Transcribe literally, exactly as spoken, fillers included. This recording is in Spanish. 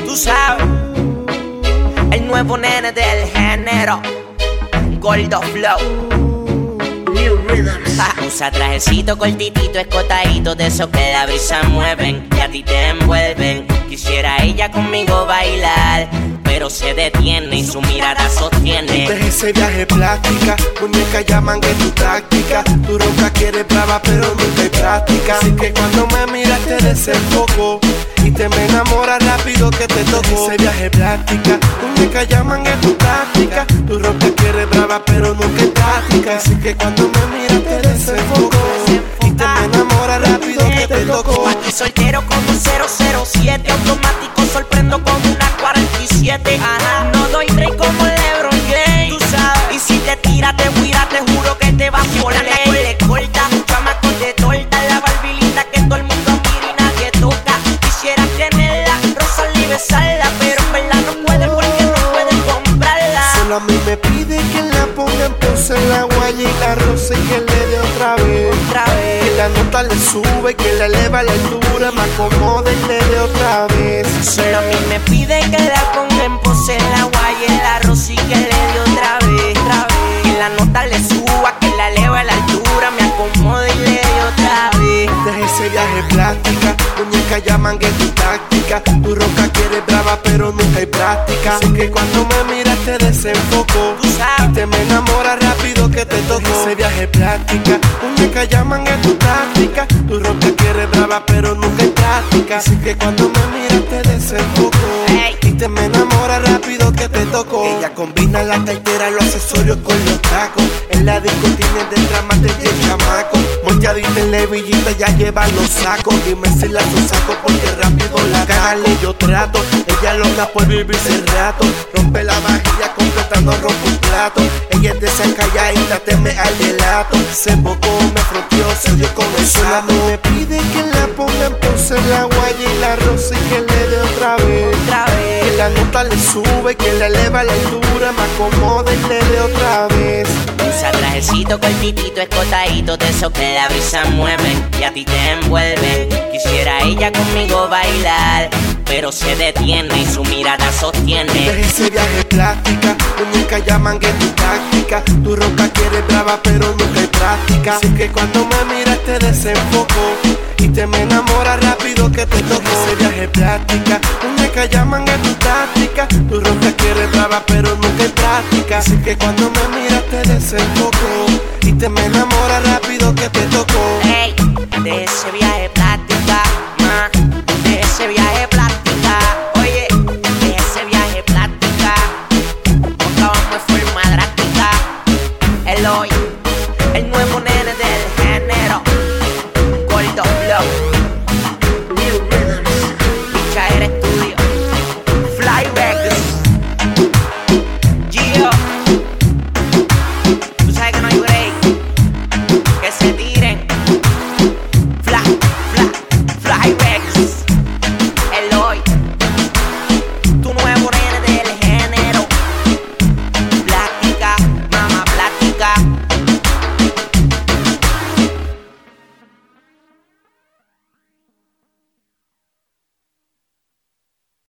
Tú sabes, el nuevo nene del género, Gordo Flow, New Rhythms. Usa trajecito cortitito, escotadito, de esos que la brisa mueven y a ti te envuelven. Quisiera ella conmigo bailar, pero se detiene y su mirada sostiene. Deja ese viaje plástica, muñeca llaman que tu táctica. Tu roca quiere brava pero nunca hay práctica. Así que cuando me miras te desenfoco y te me enamoras rápido que te toco. Ese viaje plástica, muñeca llaman que tu táctica. Tu roca quiere brava pero nunca hay práctica. Así que cuando me miras te desenfoco y te me enamoras rápido que te toco. Aquí soltero con un cero cero siete, automático sorprendo con una cuarenta y siete. Ajá. No doy break como LeBron James, tú sabes. Y si te tiras te huira, te juro que te vas por la le corta, chamacos de torta, la barbilita que todo el mundo mira y nadie toca. Quisiera tenerla, rozarla y besarla, pero en verdad no puede porque no pueden comprarla. Solo a mí me pide que la ponga en pose en la guaya y la roce y que le dé otra vez. Otra vez. Que la nota le sube, que le eleva la altura, me acomode y le dé otra vez. Solo a mí me pide que la ponga en pose en la guaya, el arroz y que le dé otra vez, otra vez. Que la nota le suba, que la eleva a la altura, me acomode y le dé otra vez. Deja ese viaje plástica, muñeca llaman que tu táctica. Tu roca quiere brava pero nunca hay práctica. Así que cuando me miras te desenfoco y te me enamoras rápido que te toco. Deja ese viaje plástica, muñeca llaman que tu táctica. Tu roca quiere brava pero nunca hay práctica. Así que cuando me miras te desenfoco y te me enamoras rápido que te toco. Ella combina la cartera, los accesorios con los tacos. En la disco tiene de trama de diez chamacos. Monteadita en la hebillita ya lleva los sacos. Dime si la su saco porque rápido la cale yo trato. Ella loca por vivirse el rato. Rompe la vajilla completando rompe un plato. Ella es de esa calladita, teme al delato. Se embocó, me froteó, se dio con el suelo. Me pide que la ponga en pose en la guaya y la roce y que le dé otra vez. Otra vez. Que la nota le sube, que le eleva la altura, me acomode y le dé otra vez. Usa trajecito cortitito, escotadito, de esos que la brisa mueven y a ti te envuelven. Quisiera ella conmigo bailar, pero se detiene y su mirada sostiene. Deja ese viaje plástica, muñeca llaman que tu táctica. Tu roca quiere brava pero nunca hay práctica. Así que cuando me miras te desenfoco y te me enamoras rápido que te toco. Ese viaje plástica, muñeca llaman que tu táctica. Tu roca quiere brava pero nunca hay práctica. Así que cuando me miras te desenfoco y te me enamoras rápido